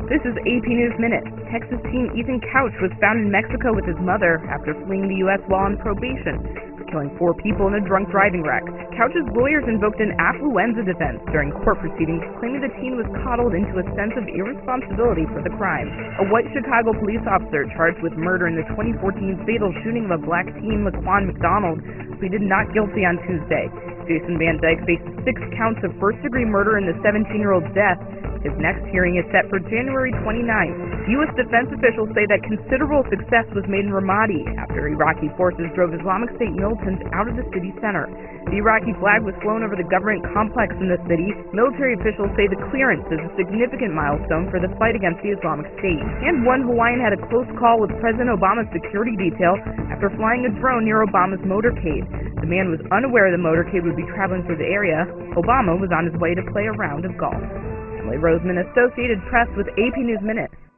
This is AP News Minute. Texas teen Ethan Couch was found in Mexico with his mother after fleeing the U.S. while on probation for killing 4 people in a drunk driving wreck. Couch's lawyers invoked an affluenza defense during court proceedings, claiming the teen was coddled into a sense of irresponsibility for the crime. A white Chicago police officer charged with murder in the 2014 fatal shooting of a black teen, Laquan McDonald, pleaded not guilty on Tuesday. Jason Van Dyke faces 6 counts of first-degree murder in the 17-year-old's death. His next hearing is set for January 29th. U.S. defense officials say that considerable success was made in Ramadi after Iraqi forces drove Islamic State militants out of the city center. The Iraqi flag was flown over the government complex in the city. Military officials say the clearance is a significant milestone for the fight against the Islamic State. And one Hawaiian had a close call with President Obama's security detail after flying a drone near Obama's motorcade. The man was unaware the motorcade would be traveling through the area. Obama was on his way to play a round of golf. Emily Roseman, Associated Press with AP News Minute.